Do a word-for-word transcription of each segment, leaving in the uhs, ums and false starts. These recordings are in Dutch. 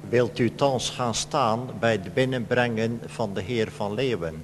Wilt u thans gaan staan bij het binnenbrengen van de Heer van Leeuwen?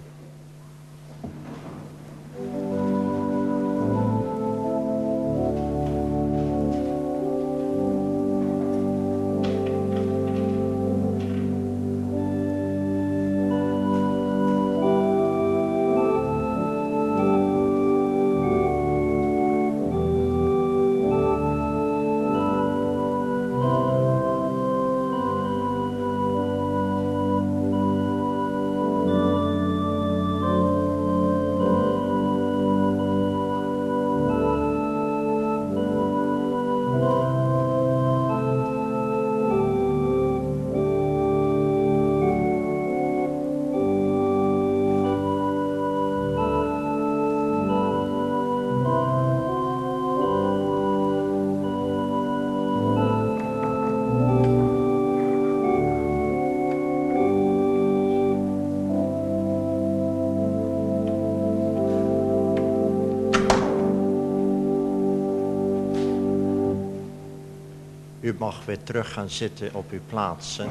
U mag weer terug gaan zitten op uw plaatsen.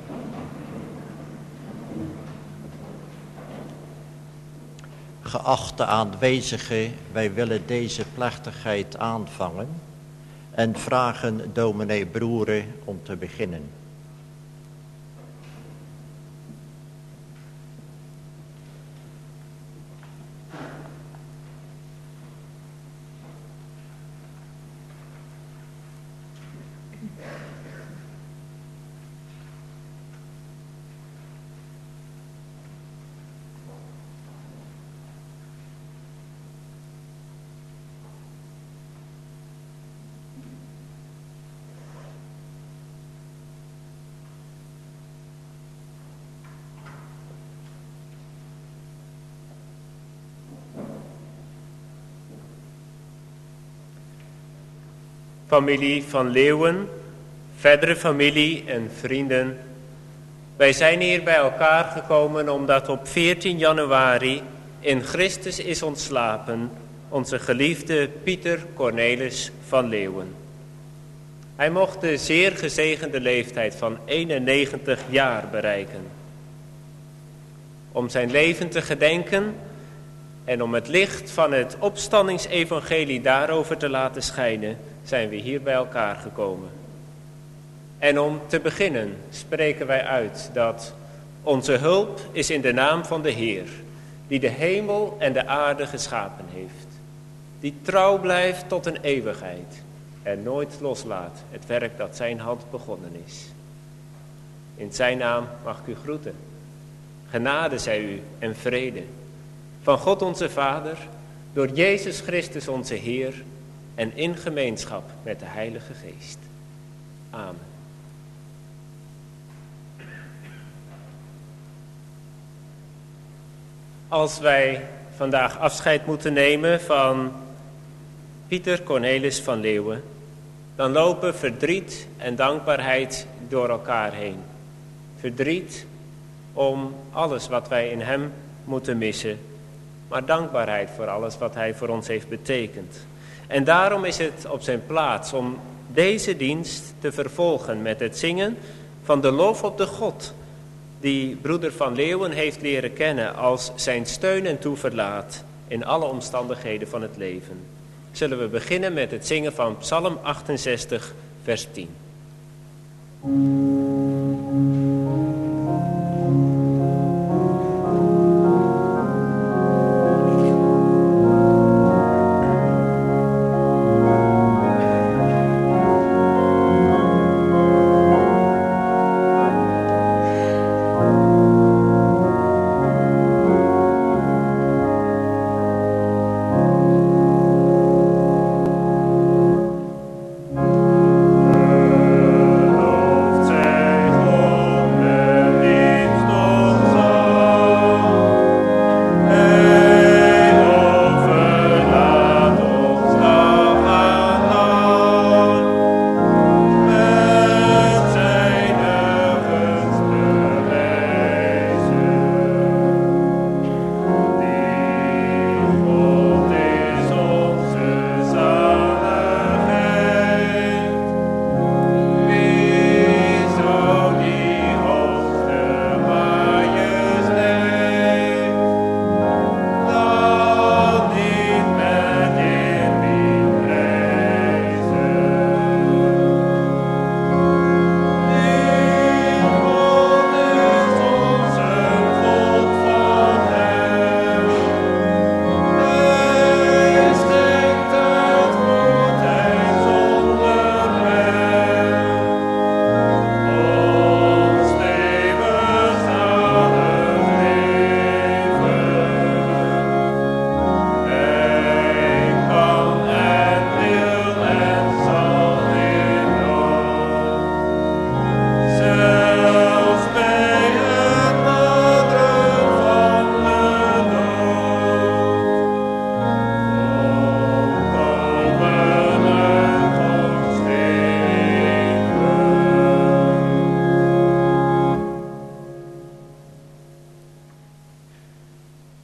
Geachte aanwezigen, wij willen deze plechtigheid aanvangen en vragen dominee Broeren om te beginnen. Familie van Leeuwen, verdere familie en vrienden. Wij zijn hier bij elkaar gekomen omdat op veertien januari in Christus is ontslapen onze geliefde Pieter Cornelis van Leeuwen. Hij mocht de zeer gezegende leeftijd van eenennegentig jaar bereiken. Om zijn leven te gedenken en om het licht van het opstandingsevangelie daarover te laten schijnen, zijn we hier bij elkaar gekomen. En om te beginnen spreken wij uit dat onze hulp is in de naam van de Heer, die de hemel en de aarde geschapen heeft, die trouw blijft tot een eeuwigheid en nooit loslaat het werk dat zijn hand begonnen is. In zijn naam mag ik u groeten. Genade zij u en vrede van God onze Vader, door Jezus Christus onze Heer en in gemeenschap met de Heilige Geest. Amen. Als wij vandaag afscheid moeten nemen van Pieter Cornelis van Leeuwen, dan lopen verdriet en dankbaarheid door elkaar heen. Verdriet om alles wat wij in hem moeten missen, maar dankbaarheid voor alles wat hij voor ons heeft betekend. En daarom is het op zijn plaats om deze dienst te vervolgen met het zingen van de lof op de God, die broeder van Leeuwen heeft leren kennen als zijn steun en toeverlaat in alle omstandigheden van het leven. Zullen we beginnen met het zingen van Psalm achtenzestig, vers tien. Loopt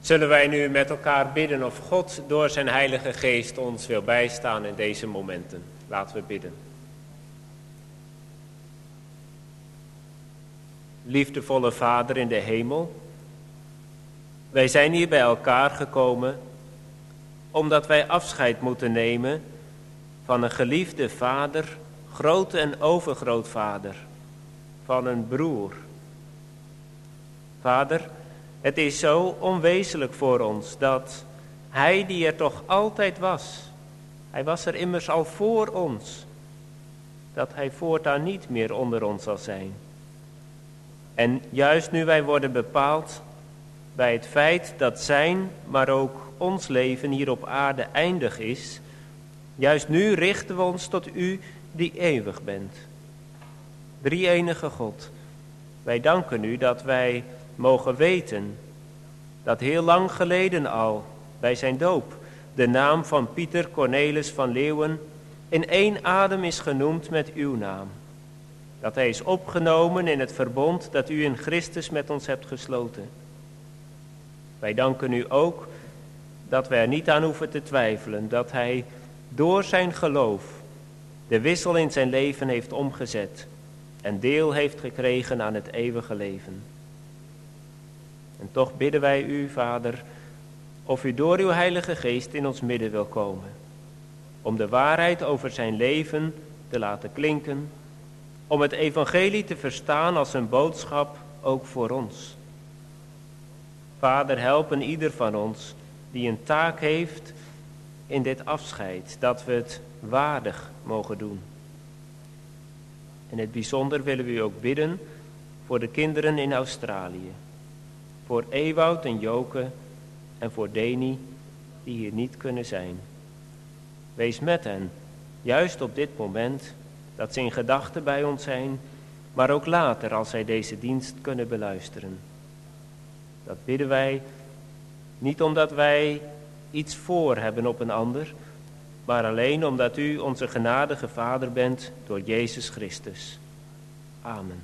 Zullen wij nu met elkaar bidden of God door zijn Heilige Geest ons wil bijstaan in deze momenten. Laten we bidden. Liefdevolle Vader in de hemel, wij zijn hier bij elkaar gekomen omdat wij afscheid moeten nemen van een geliefde vader, groot- en overgrootvader, van een broer. Vader, het is zo onwezenlijk voor ons dat hij die er toch altijd was, hij was er immers al voor ons, dat hij voortaan niet meer onder ons zal zijn. En juist nu wij worden bepaald bij het feit dat zijn, maar ook ons leven hier op aarde eindig is, juist nu richten we ons tot u die eeuwig bent. Drie-enige God, wij danken u dat wij mogen weten dat heel lang geleden al bij zijn doop de naam van Pieter Cornelis van Leeuwen in één adem is genoemd met uw naam. Dat hij is opgenomen in het verbond dat u in Christus met ons hebt gesloten. Wij danken u ook dat wij er niet aan hoeven te twijfelen dat hij door zijn geloof de wissel in zijn leven heeft omgezet en deel heeft gekregen aan het eeuwige leven. En toch bidden wij u, Vader, of u door uw Heilige Geest in ons midden wil komen, om de waarheid over zijn leven te laten klinken, om het evangelie te verstaan als een boodschap ook voor ons. Vader, help een ieder van ons die een taak heeft in dit afscheid, dat we het waardig mogen doen. In het bijzonder willen we u ook bidden voor de kinderen in Australië, voor Ewout en Joke en voor Deni die hier niet kunnen zijn. Wees met hen, juist op dit moment dat ze in gedachten bij ons zijn, maar ook later als zij deze dienst kunnen beluisteren. Dat bidden wij, niet omdat wij iets voor hebben op een ander, maar alleen omdat u onze genadige Vader bent door Jezus Christus. Amen.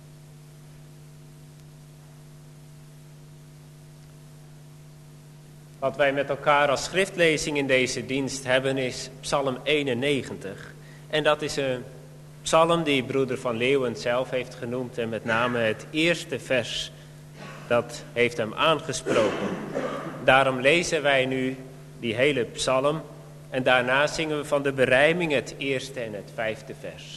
Wat wij met elkaar als schriftlezing in deze dienst hebben is Psalm eenennegentig. En dat is een psalm die broeder Van Leeuwen zelf heeft genoemd en met name het eerste vers, dat heeft hem aangesproken. Daarom lezen wij nu die hele psalm en daarna zingen we van de berijming het eerste en het vijfde vers.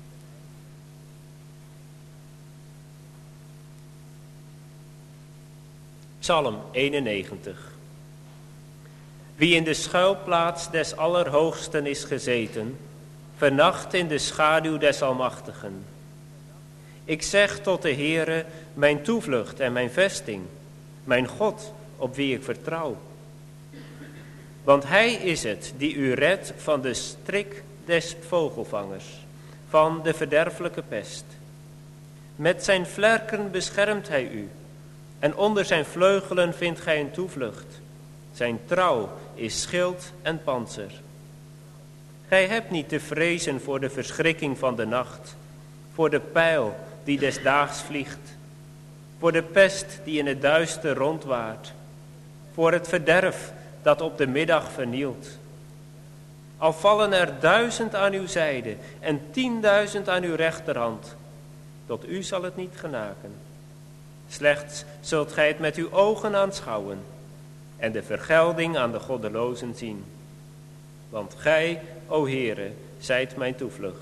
Psalm eenennegentig. Wie in de schuilplaats des Allerhoogsten is gezeten, vernacht in de schaduw des Almachtigen. Ik zeg tot de Heere, mijn toevlucht en mijn vesting, mijn God, op wie ik vertrouw. Want hij is het die u redt van de strik des vogelvangers, van de verderfelijke pest. Met zijn vlerken beschermt hij u, en onder zijn vleugelen vindt gij een toevlucht. Zijn trouw is schild en pantser. Gij hebt niet te vrezen voor de verschrikking van de nacht, voor de pijl die des daags vliegt, voor de pest die in het duister rondwaart, voor het verderf dat op de middag vernielt. Al vallen er duizend aan uw zijde en tienduizend aan uw rechterhand, tot u zal het niet genaken. Slechts zult gij het met uw ogen aanschouwen en de vergelding aan de goddelozen zien. Want gij, o Heere, zijt mijn toevlucht.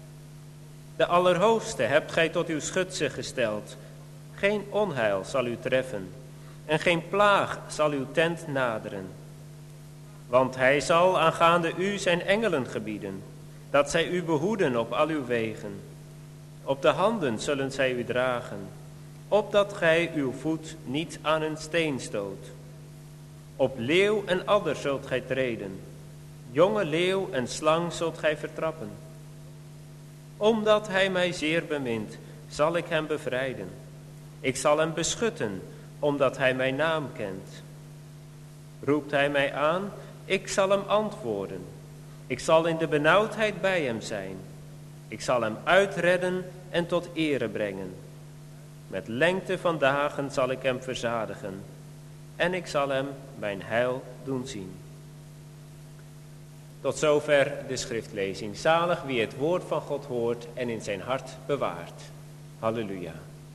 De Allerhoogste hebt gij tot uw schutse gesteld. Geen onheil zal u treffen en geen plaag zal uw tent naderen. Want hij zal aangaande u zijn engelen gebieden, dat zij u behoeden op al uw wegen. Op de handen zullen zij u dragen, opdat gij uw voet niet aan een steen stoot. Op leeuw en adder zult gij treden, jonge leeuw en slang zult gij vertrappen. Omdat hij mij zeer bemint, zal ik hem bevrijden. Ik zal hem beschutten, omdat hij mijn naam kent. Roept hij mij aan, ik zal hem antwoorden. Ik zal in de benauwdheid bij hem zijn. Ik zal hem uitredden en tot ere brengen. Met lengte van dagen zal ik hem verzadigen. en ik zal hem mijn heil doen zien. Tot zover de schriftlezing. Zalig wie het woord van God hoort en in zijn hart bewaart. Halleluja.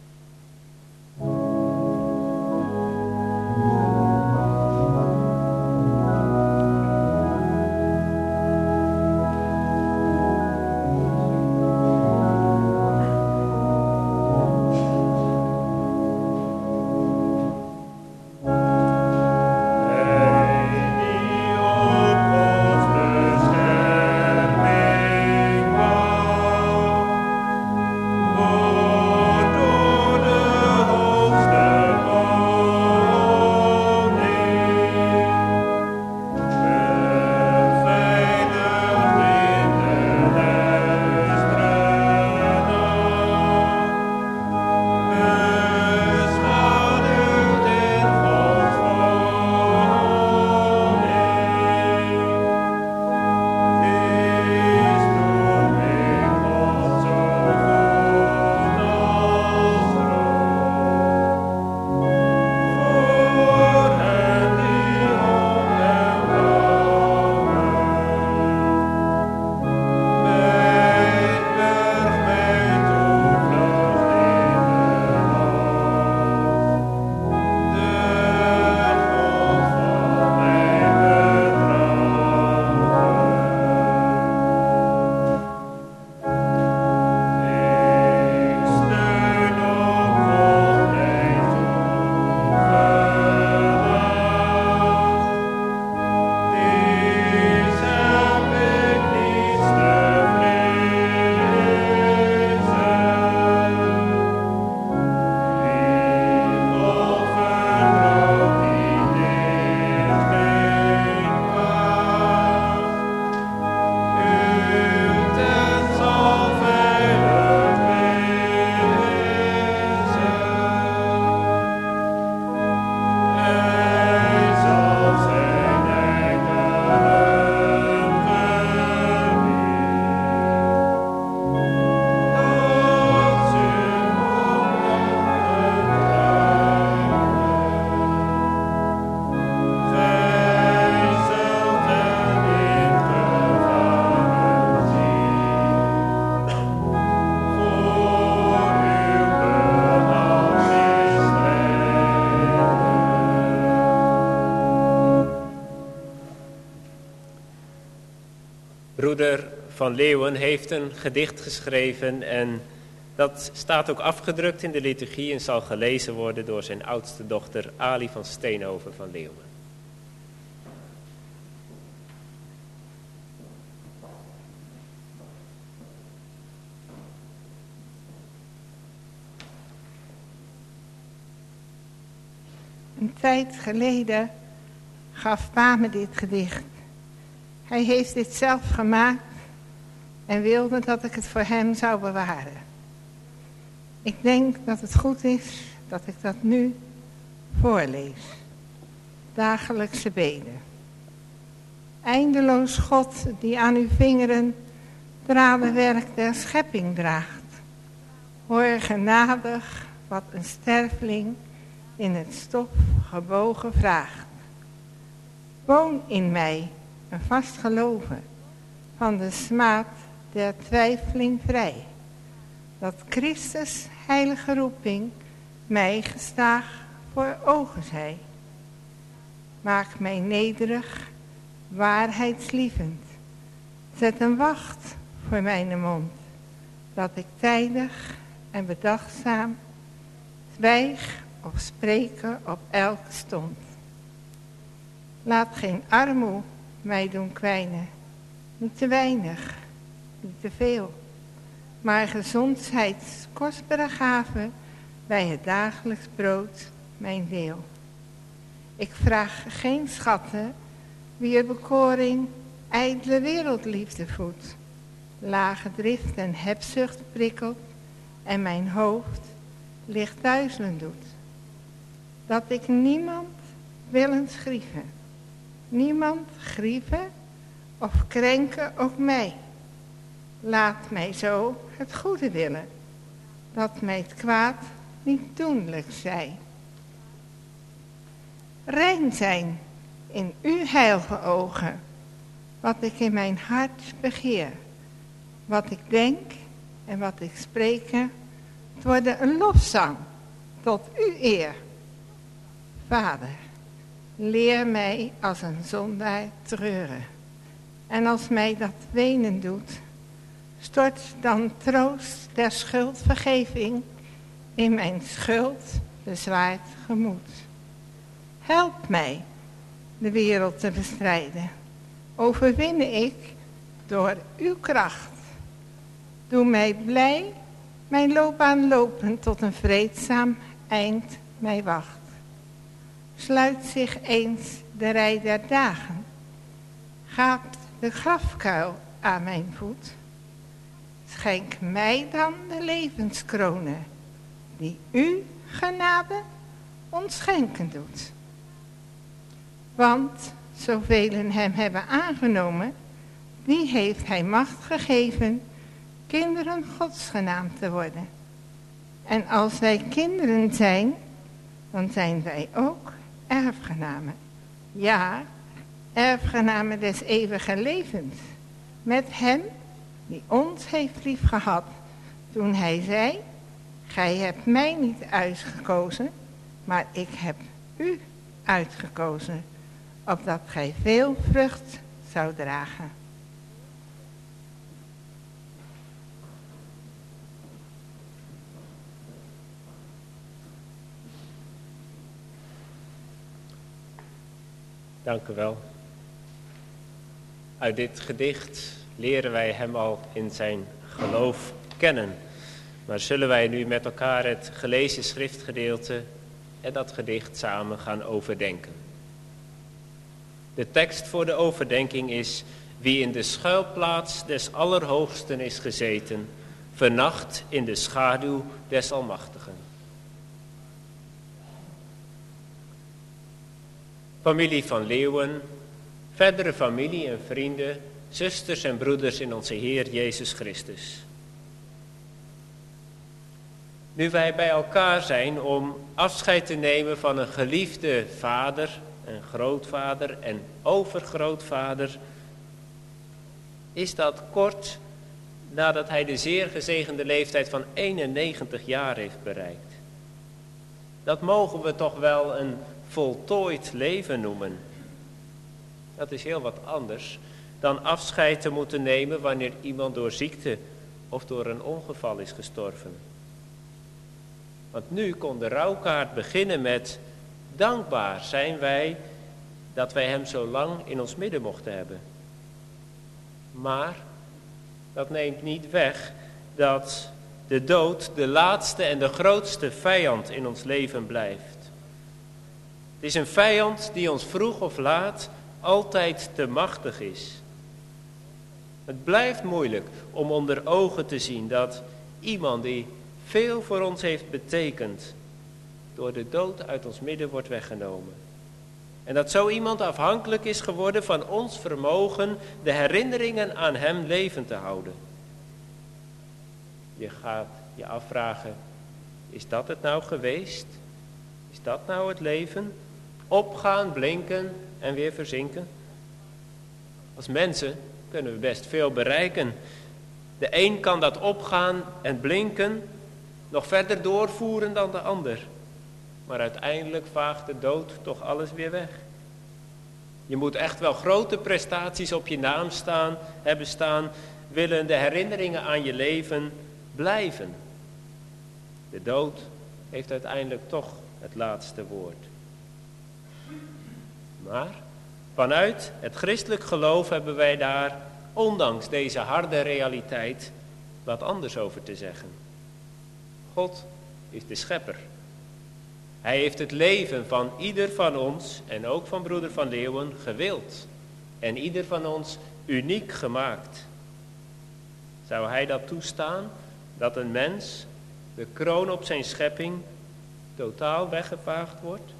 Broeder Van Leeuwen heeft een gedicht geschreven en dat staat ook afgedrukt in de liturgie en zal gelezen worden door zijn oudste dochter Ali van Steenhoven van Leeuwen. Een tijd geleden gaf pa me dit gedicht. Hij heeft dit zelf gemaakt en wilde dat ik het voor hem zou bewaren. Ik denk dat het goed is dat ik dat nu voorlees. Dagelijkse beden. Eindeloos God die aan uw vingeren dradenwerk der schepping draagt. Hoor genadig wat een sterveling in het stof gebogen vraagt. Woon in mij een vast geloven, van de smaad der twijfeling vrij, dat Christus heilige roeping mij gestaag voor ogen zij. Maak mij nederig, waarheidslievend, zet een wacht voor mijn mond, dat ik tijdig en bedachtzaam zwijg of spreken op elke stond. Laat geen armoe mij doen kwijnen, niet te weinig, niet te veel, maar gezondheids kostbare gave bij het dagelijks brood mijn deel. Ik vraag geen schatten, wie er bekoring ijdele wereldliefde voedt, lage drift en hebzucht prikkelt en mijn hoofd licht duizelen doet. Dat ik niemand willens grieven, niemand grieven of krenken ook mij. Laat mij zo het goede willen, dat mij het kwaad niet doenlijk zij. rein zijn in uw heilige ogen. Wat ik in mijn hart begeer, wat ik denk en wat ik spreek, het worden een lofzang tot uw eer. Vader, leer mij als een zondaar treuren. En als mij dat wenen doet, stort dan troost der schuldvergeving in mijn schuld bezwaard gemoed. Help mij de wereld te bestrijden. Overwinne ik door uw kracht. Doe mij blij mijn loopbaan lopen tot een vreedzaam eind mij wacht. Sluit zich eens de rij der dagen. Gaat de grafkuil aan mijn voet. Schenk mij dan de levenskronen die u genade ons schenken doet. Want zoveel hem hebben aangenomen, die heeft hij macht gegeven kinderen Gods genaamd te worden. En als wij kinderen zijn, dan zijn wij ook erfgenamen. Ja, erfgenamen des eeuwige levens. Met hem die ons heeft liefgehad. Toen hij zei, gij hebt mij niet uitgekozen, maar ik heb u uitgekozen. Opdat gij veel vrucht zou dragen. Dank u wel. Uit dit gedicht leren wij hem al in zijn geloof kennen. Maar zullen wij nu met elkaar het gelezen schriftgedeelte en dat gedicht samen gaan overdenken. De tekst voor de overdenking is: wie in de schuilplaats des Allerhoogsten is gezeten, vernacht in de schaduw des Almachtigen. Familie van Leeuwen, verdere familie en vrienden, zusters en broeders in onze Heer Jezus Christus. Nu wij bij elkaar zijn om afscheid te nemen van een geliefde vader, een grootvader en overgrootvader, is dat kort nadat hij de zeer gezegende leeftijd van eenennegentig jaar heeft bereikt. Dat mogen we toch wel een voltooid leven noemen. Dat is heel wat anders dan afscheid te moeten nemen wanneer iemand door ziekte of door een ongeval is gestorven. Want nu kon de rouwkaart beginnen met: dankbaar zijn wij dat wij hem zo lang in ons midden mochten hebben. Maar dat neemt niet weg dat de dood de laatste en de grootste vijand in ons leven blijft. Het is een vijand die ons vroeg of laat altijd te machtig is. Het blijft moeilijk om onder ogen te zien dat iemand die veel voor ons heeft betekend, door de dood uit ons midden wordt weggenomen. En dat zo iemand afhankelijk is geworden van ons vermogen de herinneringen aan hem levend te houden. Je gaat je afvragen, is dat het nou geweest? Is dat nou het leven? Opgaan, blinken en weer verzinken? Als mensen kunnen we best veel bereiken. De een kan dat opgaan en blinken nog verder doorvoeren dan de ander. Maar uiteindelijk vaagt de dood toch alles weer weg. Je moet echt wel grote prestaties op je naam staan, hebben staan, willen de herinneringen aan je leven blijven. De dood heeft uiteindelijk toch het laatste woord. Maar vanuit het christelijk geloof hebben wij daar, ondanks deze harde realiteit, wat anders over te zeggen. God is de schepper. Hij heeft het leven van ieder van ons, en ook van broeder Van Leeuwen, gewild. En ieder van ons uniek gemaakt. Zou hij dat toestaan, dat een mens, de kroon op zijn schepping, totaal weggevaagd wordt?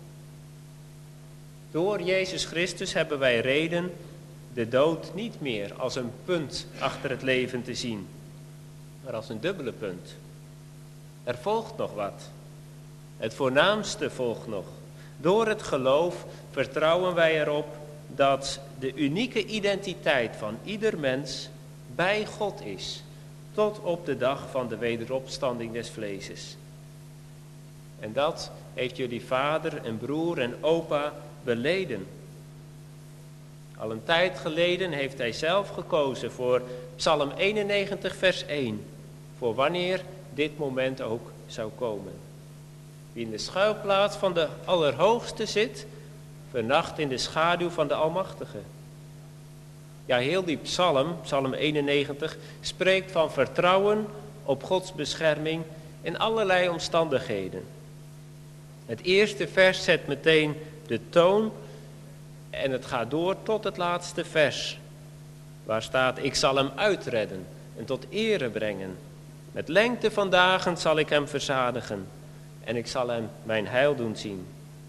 Door Jezus Christus hebben wij reden de dood niet meer als een punt achter het leven te zien, maar als een dubbele punt. Er volgt nog wat. Het voornaamste volgt nog. Door het geloof vertrouwen wij erop dat de unieke identiteit van ieder mens bij God is, tot op de dag van de wederopstanding des vleeses. En dat heeft jullie vader en broer en opa beleden. Al een tijd geleden heeft hij zelf gekozen voor Psalm eenennegentig vers één, voor wanneer dit moment ook zou komen. Wie in de schuilplaats van de Allerhoogste zit, vernacht in de schaduw van de Almachtige. Ja, heel die psalm, psalm eenennegentig, spreekt van vertrouwen op Gods bescherming in allerlei omstandigheden. Het eerste vers zet meteen de toon en het gaat door tot het laatste vers. Waar staat, ik zal hem uitredden en tot ere brengen. Met lengte van dagen zal ik hem verzadigen en ik zal hem mijn heil doen zien.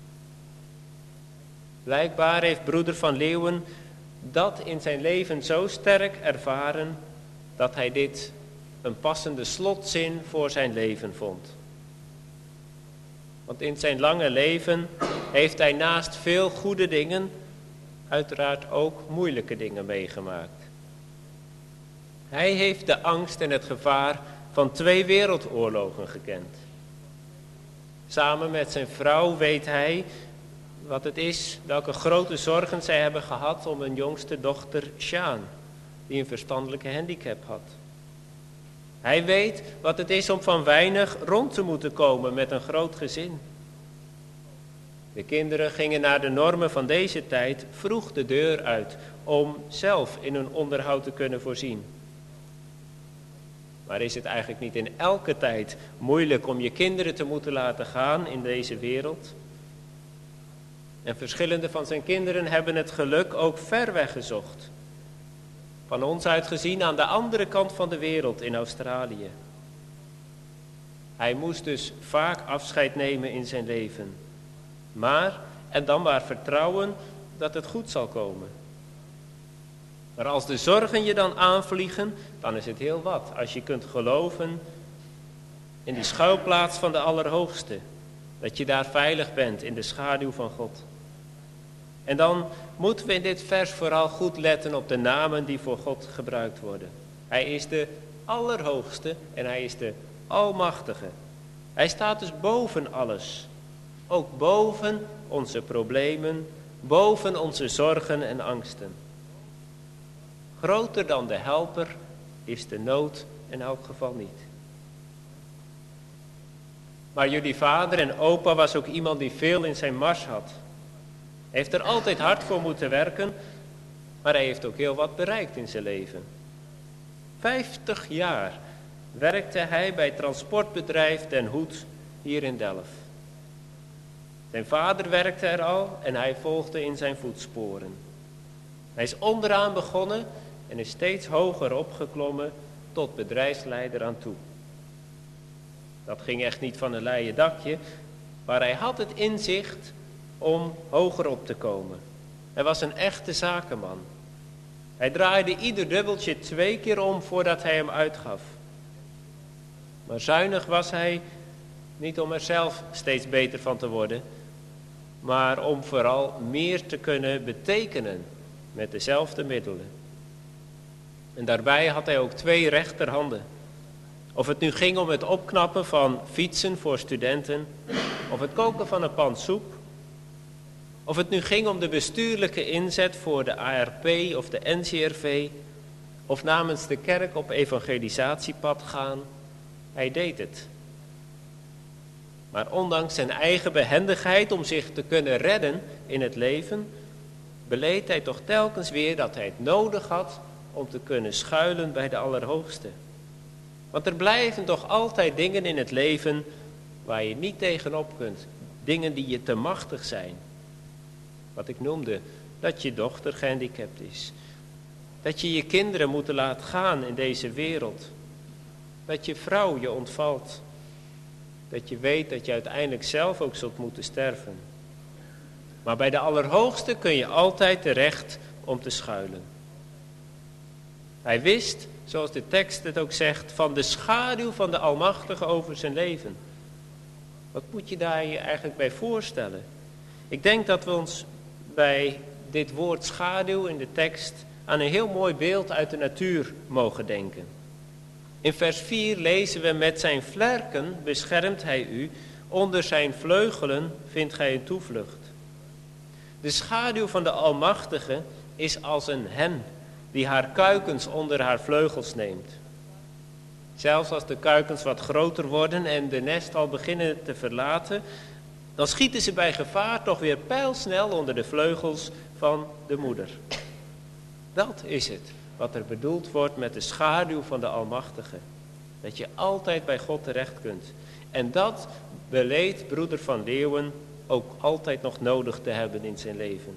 Blijkbaar heeft broeder Van Leeuwen dat in zijn leven zo sterk ervaren dat hij dit een passende slotzin voor zijn leven vond. Want in zijn lange leven heeft hij naast veel goede dingen uiteraard ook moeilijke dingen meegemaakt. Hij heeft de angst en het gevaar van twee wereldoorlogen gekend. Samen met zijn vrouw weet hij wat het is, welke grote zorgen zij hebben gehad om hun jongste dochter Sjaan, die een verstandelijke handicap had. Hij weet wat het is om van weinig rond te moeten komen met een groot gezin. De kinderen gingen naar de normen van deze tijd vroeg de deur uit om zelf in hun onderhoud te kunnen voorzien. Maar is het eigenlijk niet in elke tijd moeilijk om je kinderen te moeten laten gaan in deze wereld? En verschillende van zijn kinderen hebben het geluk ook ver weg gezocht. Van ons uit gezien aan de andere kant van de wereld in Australië. Hij moest dus vaak afscheid nemen in zijn leven. Maar, en dan maar vertrouwen dat het goed zal komen. Maar als de zorgen je dan aanvliegen, dan is het heel wat. Als je kunt geloven in die schuilplaats van de Allerhoogste. Dat je daar veilig bent in de schaduw van God. En dan moeten we in dit vers vooral goed letten op de namen die voor God gebruikt worden. Hij is de Allerhoogste en hij is de Almachtige. Hij staat dus boven alles. Ook boven onze problemen, boven onze zorgen en angsten. Groter dan de helper is de nood in elk geval niet. Maar jullie vader en opa was ook iemand die veel in zijn mars had. Hij heeft er altijd hard voor moeten werken, maar hij heeft ook heel wat bereikt in zijn leven. Vijftig jaar werkte hij bij het transportbedrijf Den Hoed hier in Delft. Zijn vader werkte er al en hij volgde in zijn voetsporen. Hij is onderaan begonnen en is steeds hoger opgeklommen tot bedrijfsleider aan toe. Dat ging echt niet van een leien dakje, maar hij had het inzicht om hoger op te komen. Hij was een echte zakenman. Hij draaide ieder dubbeltje twee keer om voordat hij hem uitgaf. Maar zuinig was hij niet om er zelf steeds beter van te worden, maar om vooral meer te kunnen betekenen met dezelfde middelen. En daarbij had hij ook twee rechterhanden. Of het nu ging om het opknappen van fietsen voor studenten, of het koken van een pan soep, of het nu ging om de bestuurlijke inzet voor de A R P of de N C R V, of namens de kerk op evangelisatiepad gaan, hij deed het. Maar ondanks zijn eigen behendigheid om zich te kunnen redden in het leven, beleed hij toch telkens weer dat hij het nodig had om te kunnen schuilen bij de Allerhoogste. Want er blijven toch altijd dingen in het leven waar je niet tegenop kunt. Dingen die je te machtig zijn. Wat ik noemde, dat je dochter gehandicapt is. Dat je je kinderen moet laten gaan in deze wereld. Dat je vrouw je ontvalt. Dat je weet dat je uiteindelijk zelf ook zult moeten sterven. Maar bij de Allerhoogste kun je altijd terecht om te schuilen. Hij wist, zoals de tekst het ook zegt, van de schaduw van de Almachtige over zijn leven. Wat moet je daar je eigenlijk bij voorstellen? Ik denk dat we ons bij dit woord schaduw in de tekst aan een heel mooi beeld uit de natuur mogen denken. In vers vier lezen we: met zijn vlerken beschermt hij u, onder zijn vleugelen vindt gij een toevlucht. De schaduw van de Almachtige is als een hen die haar kuikens onder haar vleugels neemt. Zelfs als de kuikens wat groter worden en de nest al beginnen te verlaten, dan schieten ze bij gevaar toch weer pijlsnel onder de vleugels van de moeder. Dat is het wat er bedoeld wordt met de schaduw van de Almachtige. Dat je altijd bij God terecht kunt. En dat beleed broeder Van Leeuwen ook altijd nog nodig te hebben in zijn leven.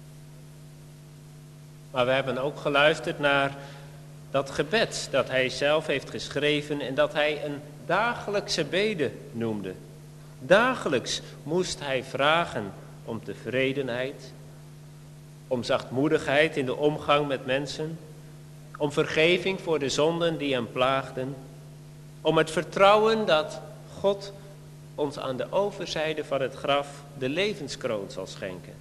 Maar we hebben ook geluisterd naar dat gebed dat hij zelf heeft geschreven en dat hij een dagelijkse bede noemde. Dagelijks moest hij vragen om tevredenheid, om zachtmoedigheid in de omgang met mensen, om vergeving voor de zonden die hem plaagden, om het vertrouwen dat God ons aan de overzijde van het graf de levenskroon zal schenken.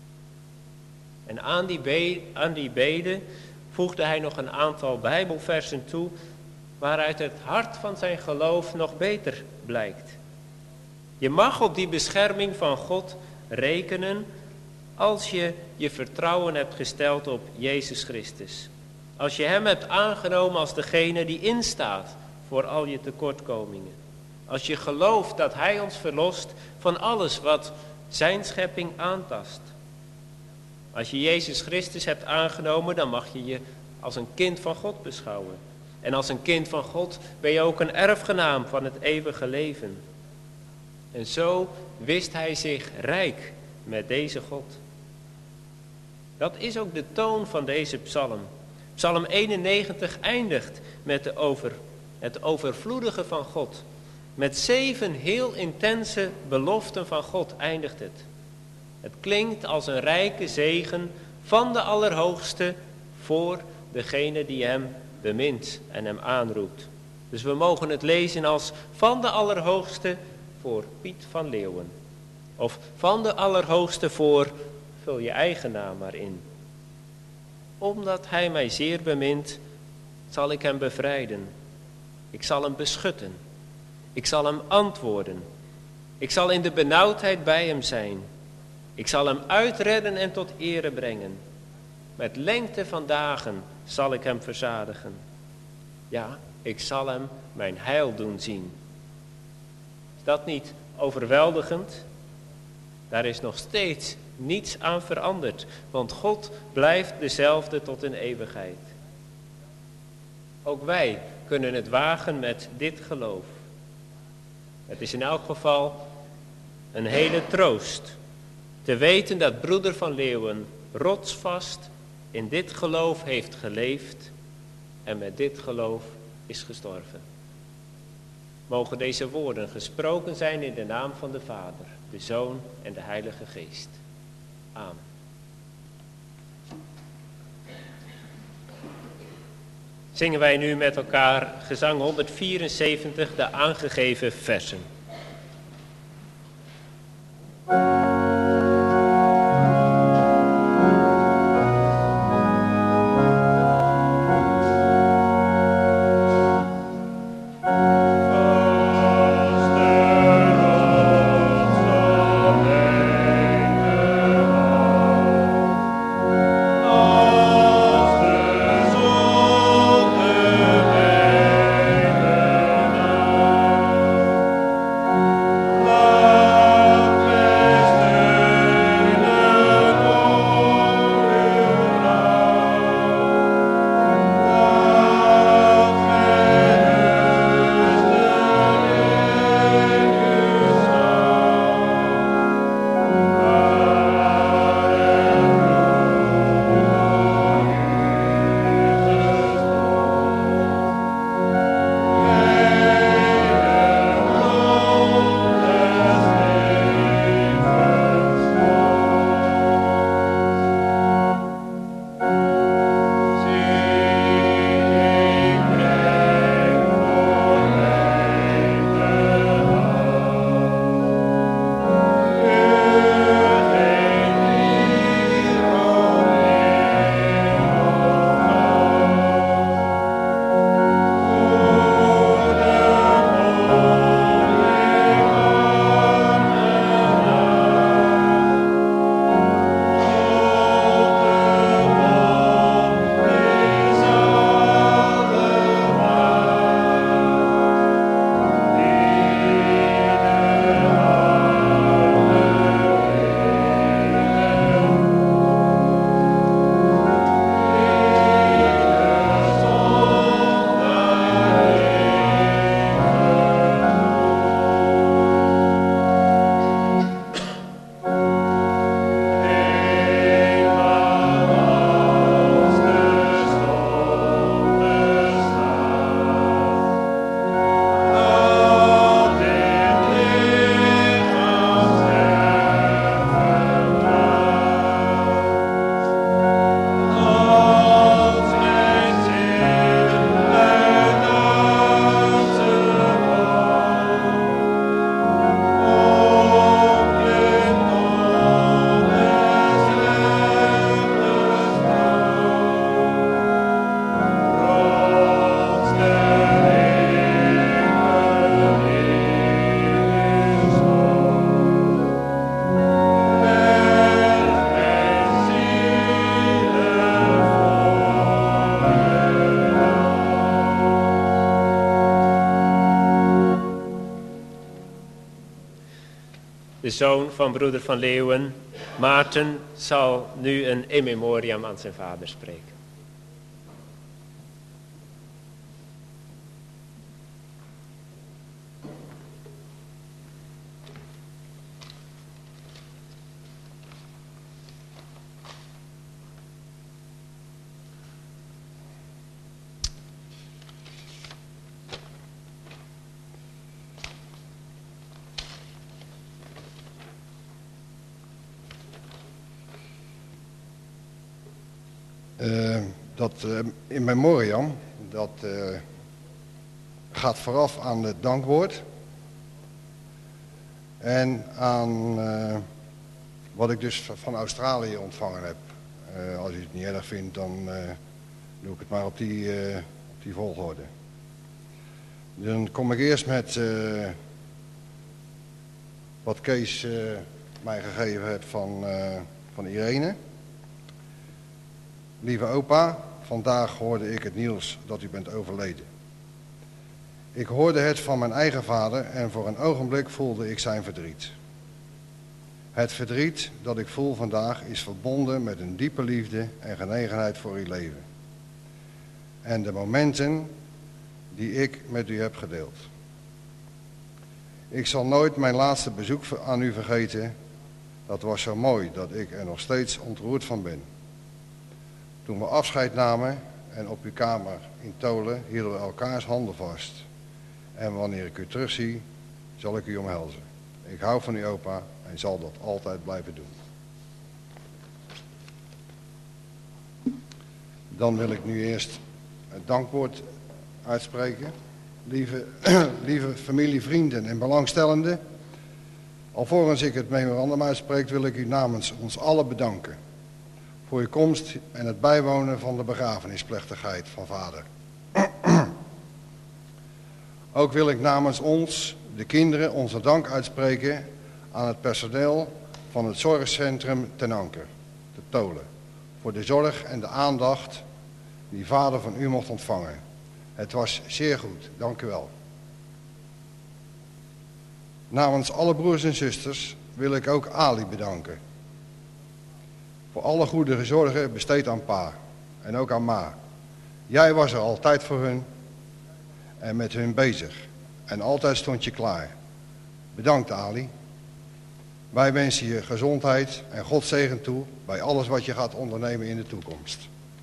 En aan die, be- aan die bede voegde hij nog een aantal Bijbelversen toe, waaruit het hart van zijn geloof nog beter blijkt. Je mag op die bescherming van God rekenen als je je vertrouwen hebt gesteld op Jezus Christus. Als je hem hebt aangenomen als degene die instaat voor al je tekortkomingen. Als je gelooft dat hij ons verlost van alles wat zijn schepping aantast. Als je Jezus Christus hebt aangenomen, dan mag je je als een kind van God beschouwen. En als een kind van God ben je ook een erfgenaam van het eeuwige leven. En zo wist hij zich rijk met deze God. Dat is ook de toon van deze psalm. Psalm eenennegentig eindigt met de over, het overvloedige van God. Met zeven heel intense beloften van God eindigt het. Het klinkt als een rijke zegen van de Allerhoogste voor degene die hem bemint en hem aanroept. Dus we mogen het lezen als van de Allerhoogste voor Piet van Leeuwen. Of van de Allerhoogste voor, vul je eigen naam maar in. Omdat hij mij zeer bemint, zal ik hem bevrijden. Ik zal hem beschutten. Ik zal hem antwoorden. Ik zal in de benauwdheid bij hem zijn. Ik zal hem uitredden en tot ere brengen. Met lengte van dagen zal ik hem verzadigen. Ja, ik zal hem mijn heil doen zien. Is dat niet overweldigend? Daar is nog steeds niets aan veranderd, want God blijft dezelfde tot in eeuwigheid. Ook wij kunnen het wagen met dit geloof. Het is in elk geval een hele troost te weten dat broeder Van Leeuwen rotsvast in dit geloof heeft geleefd en met dit geloof is gestorven. Mogen deze woorden gesproken zijn in de naam van de Vader, de Zoon en de Heilige Geest. Amen. Zingen wij nu met elkaar gezang honderdvierenzeventig, de aangegeven versen. Amen. de zoon van broeder Van Leeuwen, Maarten, zal nu een in memoriam aan zijn vader spreken. Uh, dat uh, in memoriam, dat uh, gaat vooraf aan het dankwoord en aan uh, wat ik dus van Australië ontvangen heb. Uh, als u het niet erg vindt, dan uh, doe ik het maar op die, uh, op die volgorde. Dan kom ik eerst met uh, wat Kees uh, mij gegeven heeft van, uh, van Irene. Lieve opa, vandaag hoorde ik het nieuws dat u bent overleden. Ik hoorde het van mijn eigen vader en voor een ogenblik voelde ik zijn verdriet. Het verdriet dat ik voel vandaag is verbonden met een diepe liefde en genegenheid voor uw leven. En de momenten die ik met u heb gedeeld. Ik zal nooit mijn laatste bezoek aan u vergeten. Dat was zo mooi dat ik er nog steeds ontroerd van ben. Toen we afscheid namen en op uw kamer in Tolen hielden we elkaars handen vast. En wanneer ik u terugzie, zal ik u omhelzen. Ik hou van u, opa, en zal dat altijd blijven doen. Dan wil ik nu eerst het dankwoord uitspreken. Lieve, lieve familie, vrienden en belangstellenden. Alvorens ik het memorandum uitspreek, wil ik u namens ons allen bedanken voor uw komst en het bijwonen van de begrafenisplechtigheid van vader. Ook wil ik namens ons, de kinderen, onze dank uitspreken aan het personeel van het zorgcentrum Ten Anker, te Tolen, voor de zorg en de aandacht die vader van u mocht ontvangen. Het was zeer goed, dank u wel. Namens alle broers en zusters wil ik ook Ali bedanken. Voor alle goede zorgen besteed aan pa en ook aan ma. Jij was er altijd voor hun en met hun bezig. En altijd stond je klaar. Bedankt Ali. Wij wensen je gezondheid en God zegen toe bij alles wat je gaat ondernemen in de toekomst.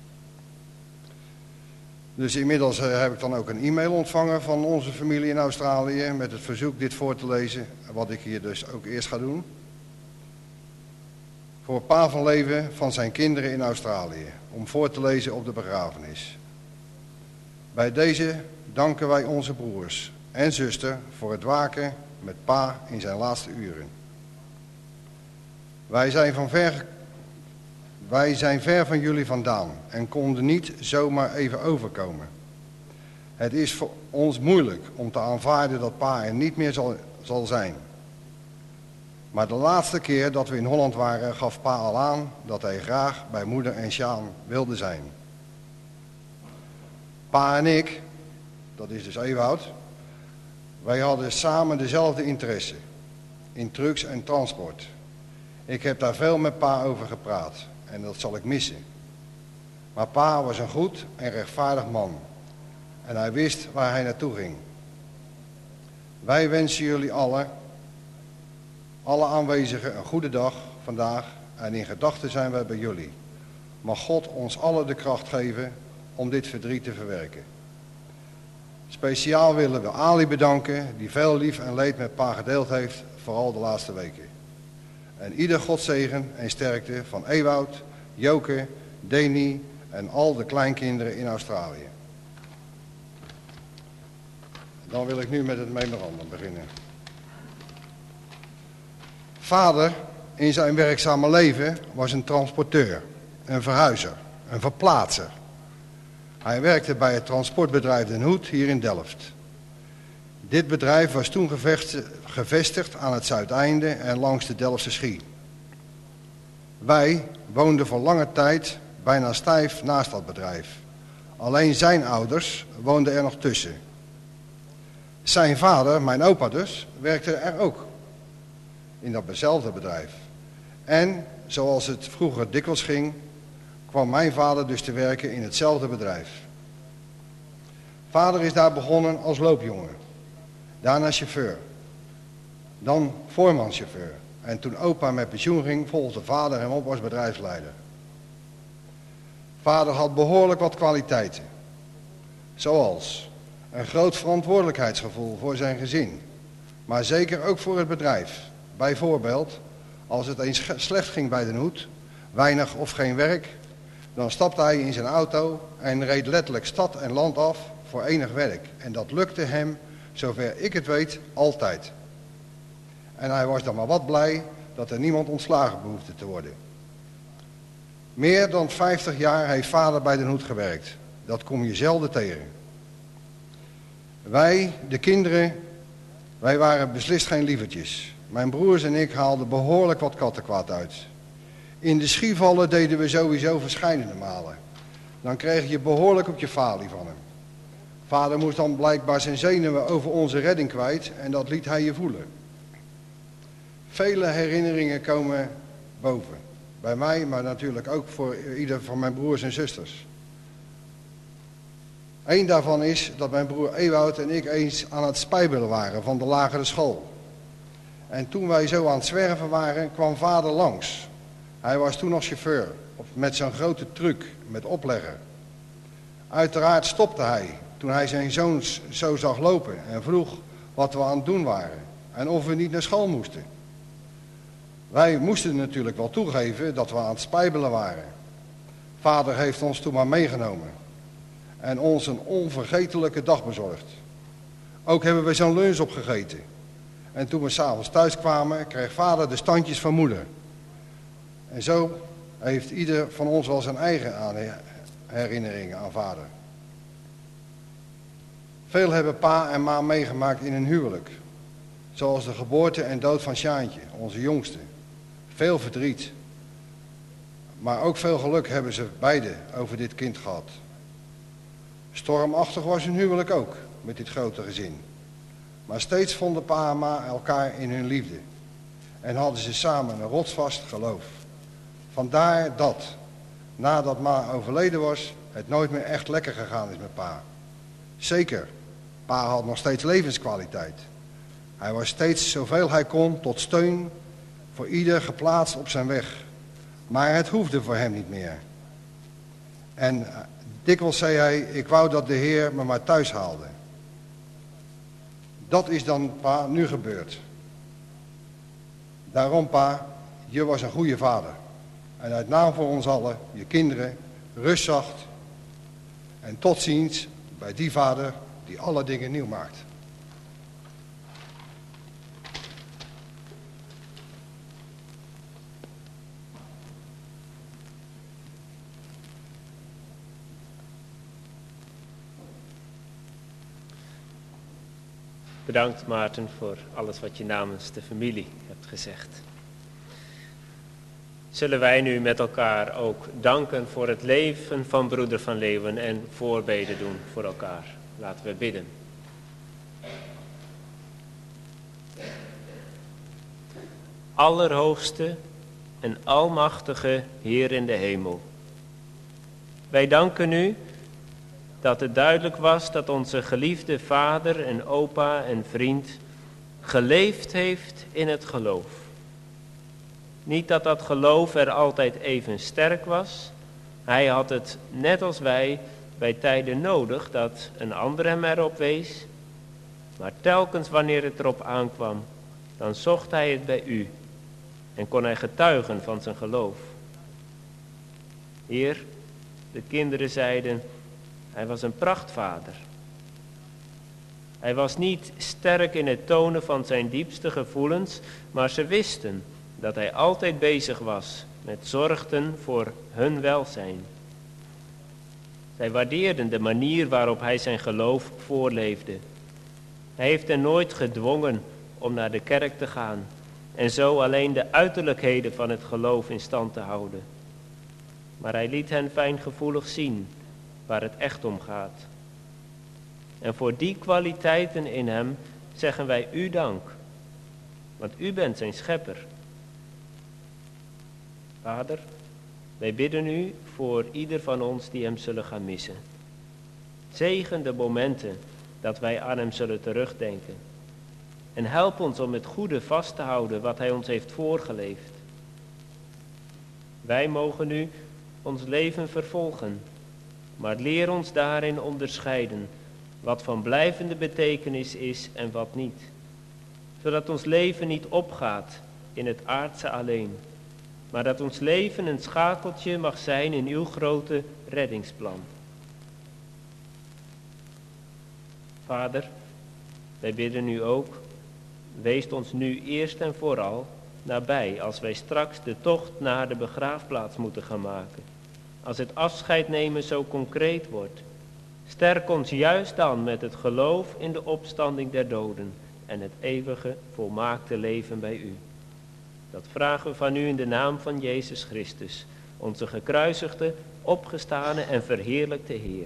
Dus inmiddels heb ik dan ook een e-mail ontvangen van onze familie in Australië met het verzoek dit voor te lezen, wat ik hier dus ook eerst ga doen. Voor pa van Leven van zijn kinderen in Australië, om voor te lezen op de begrafenis. Bij deze danken wij onze broers en zuster voor het waken met pa in zijn laatste uren. Wij zijn van ver, wij zijn ver van jullie vandaan en konden niet zomaar even overkomen. Het is voor ons moeilijk om te aanvaarden dat pa er niet meer zal, zal zijn. Maar de laatste keer dat we in Holland waren, gaf pa al aan dat hij graag bij moeder en Sjaan wilde zijn. Pa en ik, dat is dus Ewout, wij hadden samen dezelfde interesse in trucks en transport. Ik heb daar veel met pa over gepraat en dat zal ik missen. Maar pa was een goed en rechtvaardig man en hij wist waar hij naartoe ging. Wij wensen jullie allen, alle aanwezigen, een goede dag vandaag en in gedachten zijn wij bij jullie. Mag God ons allen de kracht geven om dit verdriet te verwerken. Speciaal willen we Ali bedanken, die veel lief en leed met pa gedeeld heeft, vooral de laatste weken. En ieder Godzegen en sterkte van Ewout, Joke, Deni en al de kleinkinderen in Australië. Dan wil ik nu met het memorandum beginnen. Vader in zijn werkzame leven was een transporteur, een verhuizer, een verplaatser. Hij werkte bij het transportbedrijf Den Hoed hier in Delft. Dit bedrijf was toen gevestigd aan het Zuideinde en langs de Delftse Schie. Wij woonden voor lange tijd bijna stijf naast dat bedrijf. Alleen zijn ouders woonden er nog tussen. Zijn vader, mijn opa dus, werkte er ook. in datzelfde bedrijf. En, zoals het vroeger dikwijls ging, kwam mijn vader dus te werken in hetzelfde bedrijf. Vader is daar begonnen als loopjongen, daarna chauffeur, dan voormanschauffeur. En toen opa met pensioen ging, volgde vader hem op als bedrijfsleider. Vader had behoorlijk wat kwaliteiten, zoals een groot verantwoordelijkheidsgevoel voor zijn gezin, maar zeker ook voor het bedrijf. Bijvoorbeeld, als het eens slecht ging bij de hoed, weinig of geen werk, dan stapte hij in zijn auto en reed letterlijk stad en land af voor enig werk. En dat lukte hem, zover ik het weet, altijd. En hij was dan maar wat blij dat er niemand ontslagen behoefde te worden. Meer dan vijftig jaar heeft vader bij de hoed gewerkt. Dat kom je zelden tegen. Wij, de kinderen, wij waren beslist geen lievertjes. Mijn broers en ik haalden behoorlijk wat kattenkwaad uit. In de schievallen deden we sowieso verscheidene malen. Dan kreeg je behoorlijk op je falie van hem. Vader moest dan blijkbaar zijn zenuwen over onze redding kwijt en dat liet hij je voelen. Vele herinneringen komen boven. Bij mij, maar natuurlijk ook voor ieder van mijn broers en zusters. Eén daarvan is dat mijn broer Ewout en ik eens aan het spijbelen waren van de lagere school. En toen wij zo aan het zwerven waren, kwam vader langs. Hij was toen nog chauffeur, met zo'n grote truck, met oplegger. Uiteraard stopte hij toen hij zijn zoons zo zag lopen en vroeg wat we aan het doen waren en of we niet naar school moesten. Wij moesten natuurlijk wel toegeven dat we aan het spijbelen waren. Vader heeft ons toen maar meegenomen en ons een onvergetelijke dag bezorgd. Ook hebben we zo'n lunch opgegeten. En toen we s'avonds thuis kwamen, kreeg vader de standjes van moeder. En zo heeft ieder van ons wel zijn eigen herinneringen aan vader. Veel hebben pa en ma meegemaakt in hun huwelijk. Zoals de geboorte en dood van Sjaantje, onze jongste. Veel verdriet. Maar ook veel geluk hebben ze beide over dit kind gehad. Stormachtig was hun huwelijk ook, met dit grote gezin. Maar steeds vonden pa en ma elkaar in hun liefde. En hadden ze samen een rotsvast geloof. Vandaar dat, nadat ma overleden was, het nooit meer echt lekker gegaan is met pa. Zeker, pa had nog steeds levenskwaliteit. Hij was steeds zoveel hij kon tot steun voor ieder geplaatst op zijn weg. Maar het hoefde voor hem niet meer. En dikwijls zei hij, ik wou dat de Heer me maar thuis haalde. Dat is dan, pa, nu gebeurd. Daarom, pa, je was een goede vader. En uit naam voor ons allen, je kinderen, rust zacht. En tot ziens bij die vader die alle dingen nieuw maakt. Bedankt Maarten voor alles wat je namens de familie hebt gezegd. Zullen wij nu met elkaar ook danken voor het leven van broeder Van Leeuwen en voorbeden doen voor elkaar. Laten we bidden. Allerhoogste en almachtige Heer in de hemel. Wij danken u dat het duidelijk was dat onze geliefde vader en opa en vriend geleefd heeft in het geloof. Niet dat dat geloof er altijd even sterk was. Hij had het, net als wij, bij tijden nodig dat een ander hem erop wees. Maar telkens wanneer het erop aankwam, dan zocht hij het bij u en kon hij getuigen van zijn geloof. Heer, de kinderen zeiden, hij was een prachtvader. Hij was niet sterk in het tonen van zijn diepste gevoelens, maar ze wisten dat hij altijd bezig was met zorgen voor hun welzijn. Zij waardeerden de manier waarop hij zijn geloof voorleefde. Hij heeft hen nooit gedwongen om naar de kerk te gaan en zo alleen de uiterlijkheden van het geloof in stand te houden. Maar hij liet hen fijngevoelig zien waar het echt om gaat. En voor die kwaliteiten in hem zeggen wij u dank. want u bent zijn schepper. Vader, wij bidden u voor ieder van ons die hem zullen gaan missen. Zegen de momenten dat wij aan hem zullen terugdenken. En help ons om het goede vast te houden wat hij ons heeft voorgeleefd. Wij mogen nu ons leven vervolgen, maar leer ons daarin onderscheiden wat van blijvende betekenis is en wat niet. Zodat ons leven niet opgaat in het aardse alleen, maar dat ons leven een schakeltje mag zijn in uw grote reddingsplan. Vader, wij bidden u ook, wees ons nu eerst en vooral nabij als wij straks de tocht naar de begraafplaats moeten gaan maken. Als het afscheid nemen zo concreet wordt, sterk ons juist dan met het geloof in de opstanding der doden en het eeuwige volmaakte leven bij u. Dat vragen we van u in de naam van Jezus Christus, onze gekruisigde, opgestane en verheerlijkte Heer.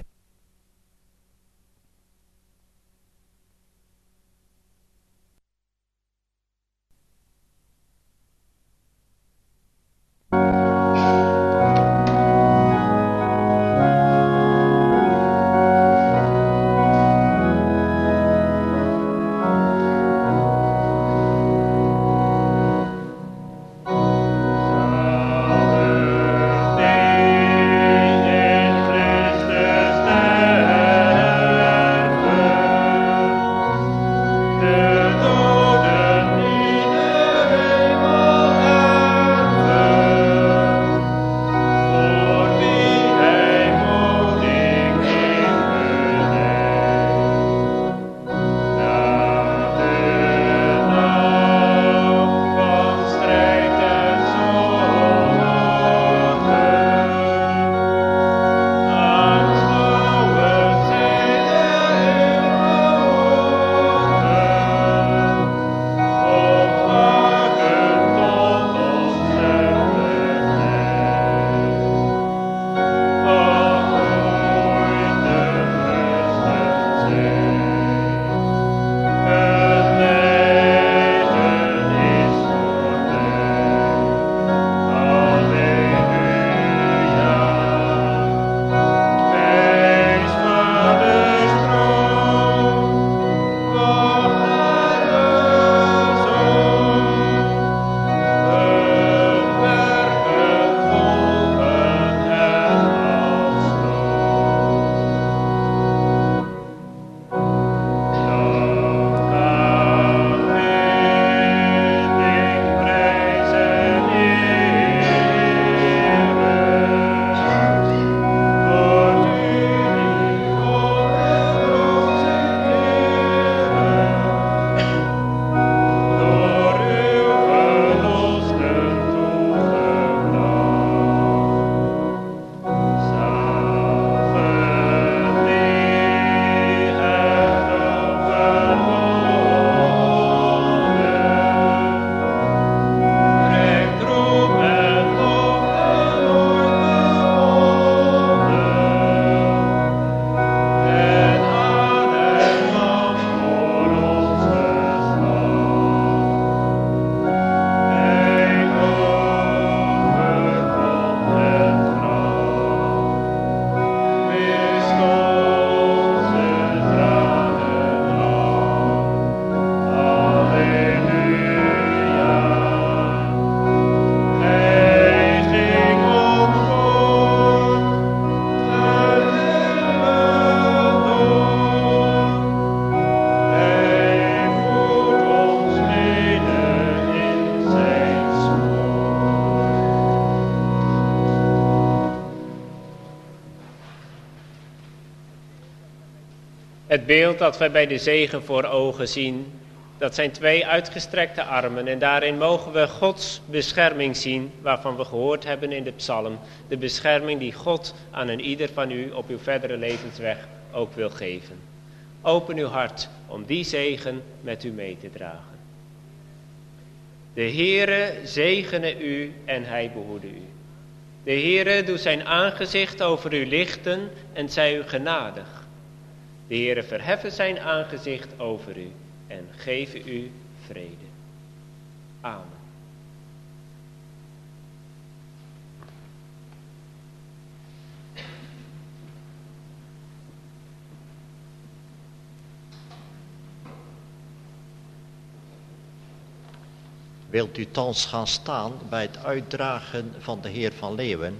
Het beeld dat wij bij de zegen voor ogen zien, dat zijn twee uitgestrekte armen. En daarin mogen we Gods bescherming zien, waarvan we gehoord hebben in de psalm. De bescherming die God aan een ieder van u op uw verdere levensweg ook wil geven. Open uw hart om die zegen met u mee te dragen. De Heere zegene u en hij behoede u. De Heere doet zijn aangezicht over u lichten en zij u genadig. De Heere verheffen zijn aangezicht over u en geven u vrede. Amen. Wilt u thans gaan staan bij het uitdragen van de Heer van Leeuwen?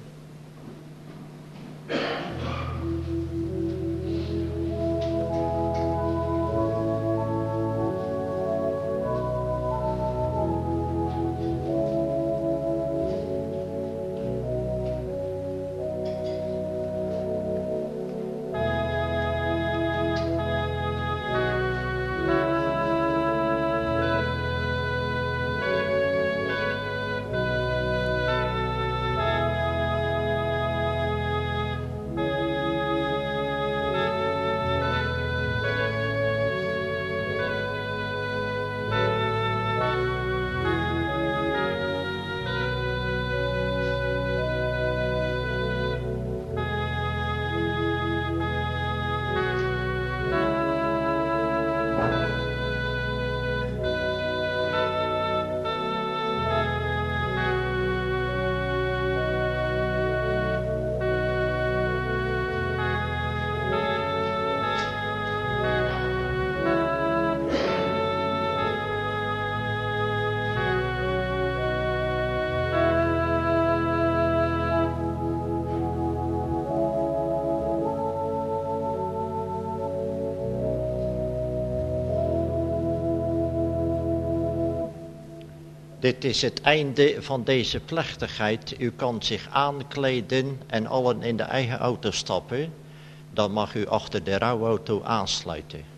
Dit is het einde van deze plechtigheid. U kan zich aankleden en allen in de eigen auto stappen. Dan mag u achter de rouwauto aansluiten.